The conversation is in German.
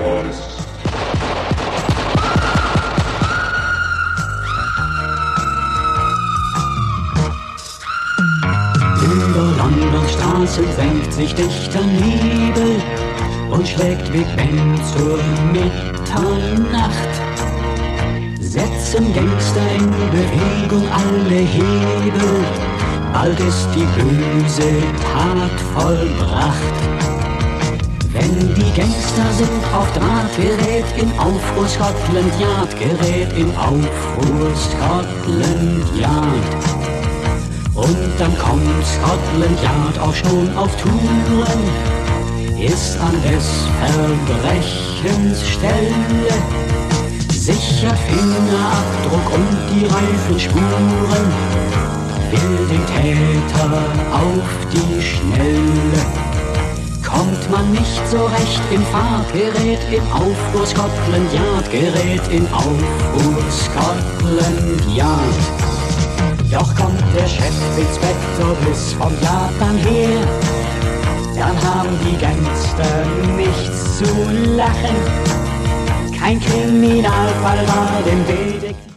Über Londons Straßen senkt sich dichter Nebel und schlägt Big Ben zur Mitternacht. Setzen Gangster in Bewegung alle Hebel, bald ist die böse Tat vollbracht. Wenn die Gangster sind auf Draht, gerät in Aufruhr Scotland Yard, gerät in Aufruhr Scotland Yard. Und dann kommt Scotland Yard auch schon auf Touren, ist an des Verbrechens Stelle, sichert Fingerabdruck und die Reifenspuren, will den Täter auf die Schnelle. Kommt man nicht so recht in Fahrt, gerät in Aufruhr Scotland Yard, gerät in Aufruhr Scotland Yard. Doch kommt der Chefinspektor Bliss vom Yard dann her, dann haben die Gangster nichts zu lachen. Kein Kriminalfall war dem Detektiv.